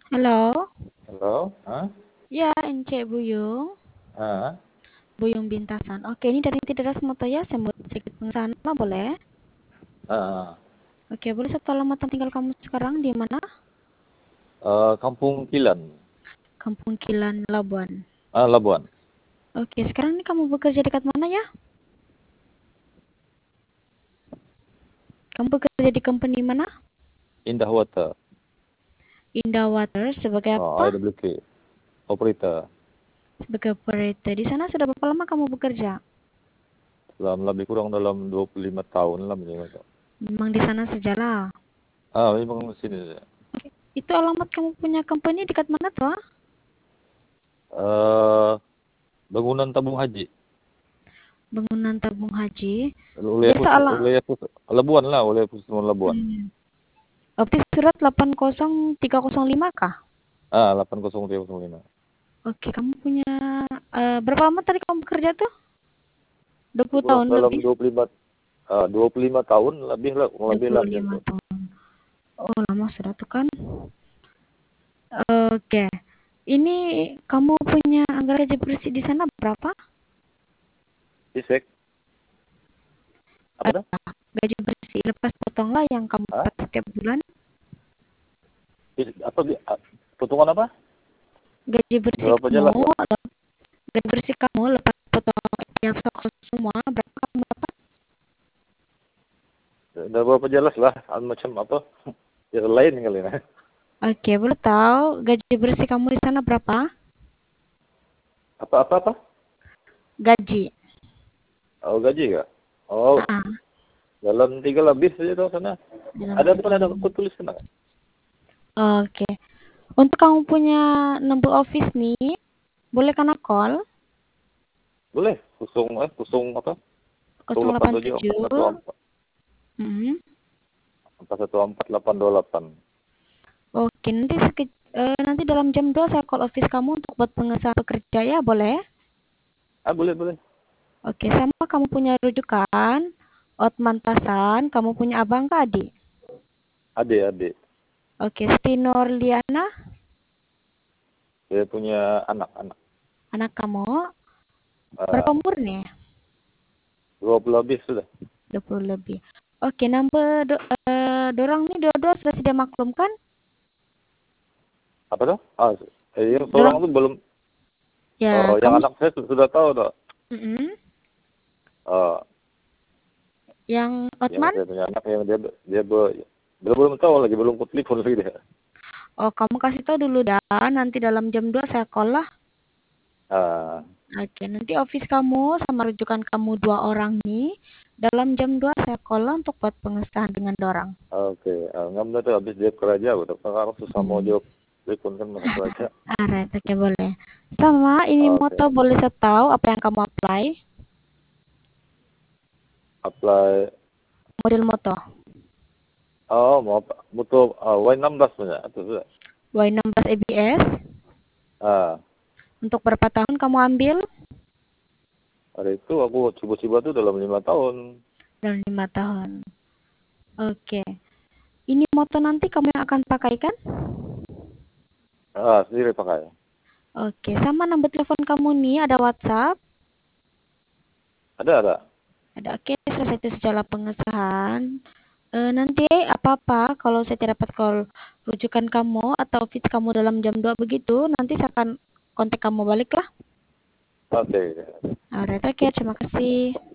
Halo, Halo? Hah? ya Ence Buyung, Hah? Buyung Bintasan. Oke, ini dari Tidara Semotoya, saya mau sedikit pengesahan nama boleh? Ah, Oke, boleh satu alamat tinggal kamu sekarang di mana? Kampung Kilan. Kampung Kilan, Labuan. Labuan. Oke, sekarang ini kamu bekerja dekat mana ya? Kamu bekerja di company mana? Indah Water. Indah Water, sebagai apa? IWK. Operator. Sebagai operator. Di sana sudah berapa lama kamu bekerja? Lebih kurang dalam 25 tahun lah minimal. Memang di sana sejarah. Memang sini. Oke, itu alamat kamu punya company dekat mana tuh? Eh, Bangunan tabung haji. Bangunan tabung haji. Wilayah Biasa khusus, ala. wilayah khusus Labuan lah, wilayah khusus Labuan. Hmm. Berarti surat 80305 kah? 80305. Oke, kamu punya berapa lama tadi kamu bekerja tuh? Lebih 20 kurang tahun dalam lebih? 25 tahun lebih lah macam 25 tu. tahun. Oh, lama sudah tuh kan. Oke. Ini kamu punya anggaran gaji bersih di sana berapa? Isek. Apa dah? Gaji bersih lepas potonglah yang kamu Hah? dapat setiap bulan. Apa? Potongan apa? Gaji bersih Berapa kamu, jelas lah? gaji bersih kamu lepas potong yang stok semua berapa kamu dapat? Dah berapa jelas lah, macam apa? Yang lain kali nah. Oke, boleh tahu gaji bersih kamu di sana berapa? Apa? Gaji. Oh, gaji kah? Oh, Ah, dalam 3 lebih saja tuh sana. dalam Ada bukan tiga ada bulan. aku tulis sana. Oke. Untuk kamu punya number office nih, boleh kena call Boleh? Kosong apa? 087 087. 414 Mm. 414 828. Oke, nanti dalam jam 2 saya call office kamu untuk buat pengesahan pekerja ya, boleh? Boleh. Oke, sama kamu punya rujukan, Otman Pasan, kamu punya abang ke adik? Adik. Oke, Stinor Liana, Dia punya anak-anak. anak kamu, berapa Uh, umur nih? 20 lebih sudah. 20 lebih. Oke, dorang nih dua-dua sudah sedia maklum kan? Apa tuh? Yang seorang Dorang, itu belum. ya Yang kamu, anak saya sudah tahu tuh. mm-mm. Uh, Yang yang Otman? saya punya anak yang dia belum tahu lagi, belum telepon lagi dia. Oh, kamu kasih tahu dulu dah. Nanti dalam jam 2 saya call lah. Ah, Oke, nanti office kamu sama rujukan kamu dua orang nih. Dalam jam 2 saya call lah untuk buat pengesahan dengan dorang. oke. Nggak benar tuh habis dia kerja, udah sekarang susah mau Hmm. jawab telepon kan masa kerja. Alright, oke boleh. Sama ini moto Oke. boleh saya tahu apa yang kamu apply? Apply. Model moto. Mau butuh Y16 punya itu sudah. Y16 ABS. Ah, Untuk berapa tahun kamu ambil? Hari itu aku coba-coba tuh dalam 5 tahun. Dalam 5 tahun. Oke. Ini moto nanti kamu yang akan pakai kan? Sendiri pakai. Oke, sama nomor telepon kamu nih ada WhatsApp. Ada. Ada, oke, selesai itu secara pengesahan. Nanti apa-apa kalau saya tidak dapat call rujukan kamu atau fit kamu dalam jam 2 begitu, nanti saya akan kontak kamu balik lah. Oke. Alright, oke, terima kasih.